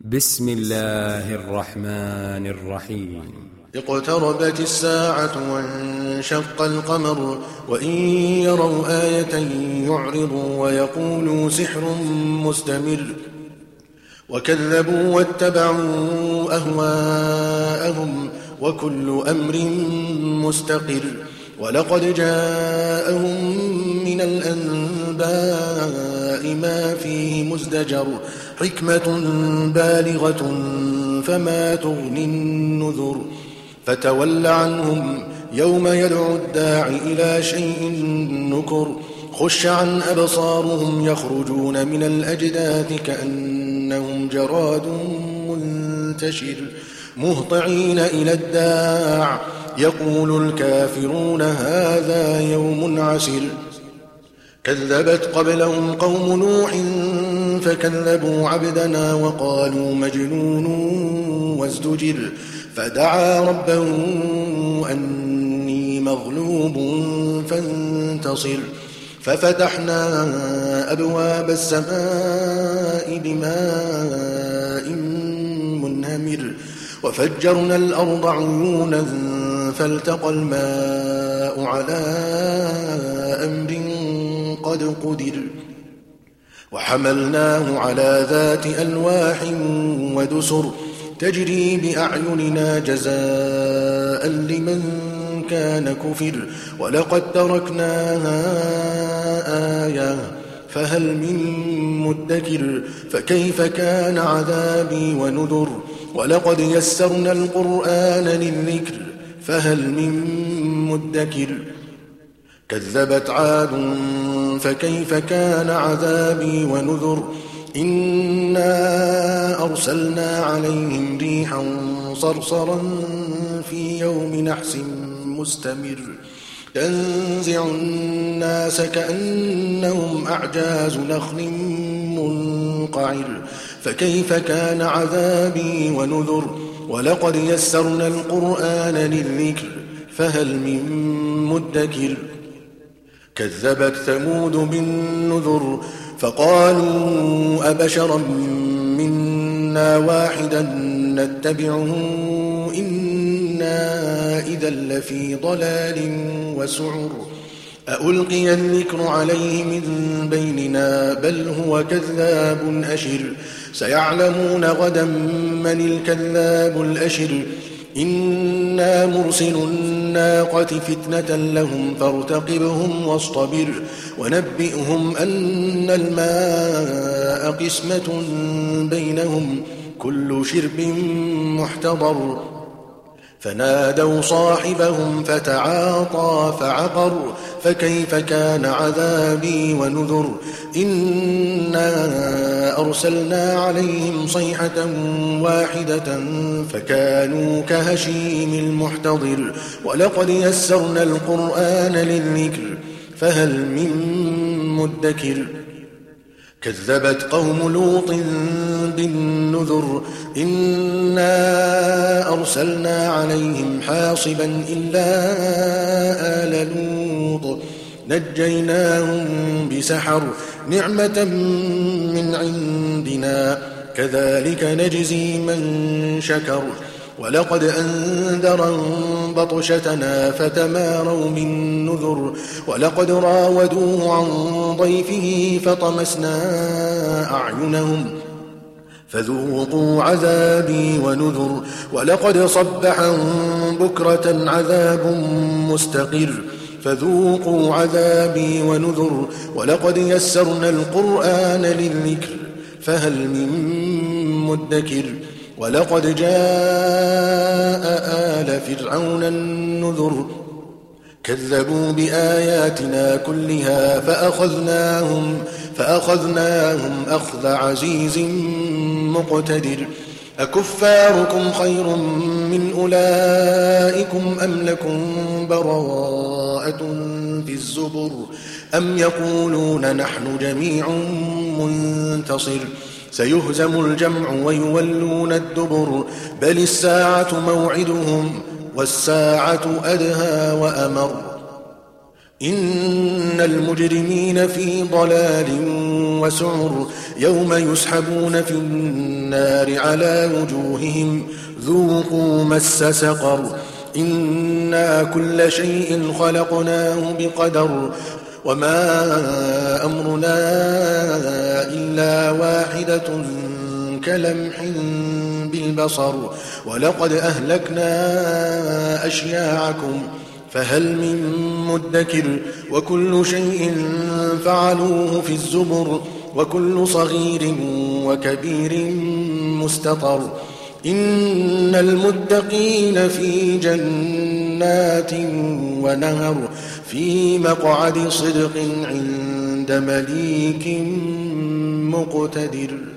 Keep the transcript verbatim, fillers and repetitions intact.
بسم الله الرحمن الرحيم. اقتربت الساعة وانشق القمر وإن يروا آية يعرضوا ويقولوا سحر مستمر وكذبوا واتبعوا أهواءهم وكل أمر مستقر ولقد جاءهم من الأنباء ما فيه مزدجر حكمة بالغة فما تغني النذر فتول عنهم يوم يدعو الداع إلى شيء نكر خش عن أبصارهم يخرجون من الأجداث كأنهم جراد منتشر مهطعين إلى الداع يقول الكافرون هذا يوم عسر كذبت قبلهم قوم نوح فكذبوا عبدنا وقالوا مجنون وازدجر فدعا ربه أني مغلوب فانتصر ففتحنا أبواب السماء بماء منهمر وفجرنا الأرض عيونا فالتقى الماء على أمر قد قدر وحملناه على ذات ألواح ودسر تجري بأعيننا جزاء لمن كان كفر ولقد تركناها آية فهل من مدكر فكيف كان عذابي ونذر ولقد يسرنا القرآن للذكر فهل من مدكر كذبت عاد فكيف كان عذابي ونذر إنا أرسلنا عليهم ريحا صرصرا في يوم نحس مستمر تنزع الناس كأنهم أعجاز نخل منقعر فكيف كان عذابي ونذر ولقد يسرنا القرآن للذكر فهل من مدكر كذبت ثمود بالنذر فقالوا أبشرا منا واحدا نتبعه إنا إذا لفي ضلال وسعر أألقي الذكر عليه من بيننا بل هو كذاب أشر سيعلمون غدا من الكذاب الأشر إنا مرسل الناقة فتنة لهم فارتقبهم واصطبر ونبئهم أن الماء قسمة بينهم كل شرب محتضر فنادوا صاحبهم فتعاطى فعقر فكيف كان عذابي ونذر إنا أرسلنا عليهم صيحة واحدة فكانوا كهشيم المحتضر ولقد يسرنا القرآن للذكر فهل من مدكر كذبت قوم لوط بالنذر إنا أرسلنا عليهم حاصبا إلا آل لوط نجيناهم بسحر نعمة من عندنا كذلك نجزي من شكر ولقد أنذرهم بطشتنا فتماروا بالنذر ولقد راودوه عن ضيفه فطمسنا أعينهم فذوقوا عذابي ونذر ولقد صبحهم بكرة عذاب مستقر فذوقوا عذابي ونذر ولقد يسرنا القرآن للذكر فهل من مدكر ولقد جاء آل فرعون النذر كذبوا بآياتنا كلها فأخذناهم فأخذناهم أخذ عزيز مقتدر أكفاركم خير من أولئكم أم لكم براءة في الزبر أم يقولون نحن جميع منتصر سيهزم الجمع ويولون الدبر بل الساعة موعدهم والساعة أدهى وأمر إن المجرمين في ضلال وسعر يوم يسحبون في النار على وجوههم ذوقوا مس سقر إنا كل شيء خلقناه بقدر وما أمرنا إلا واحدة كلمح بالبصر ولقد أهلكنا أشياعكم فهل من مدكر وكل شيء فعلوه في الزبر وكل صغير وكبير مستطر إن المتقين في جنات ونهر في مقعد صدق عند مليك مقتدر.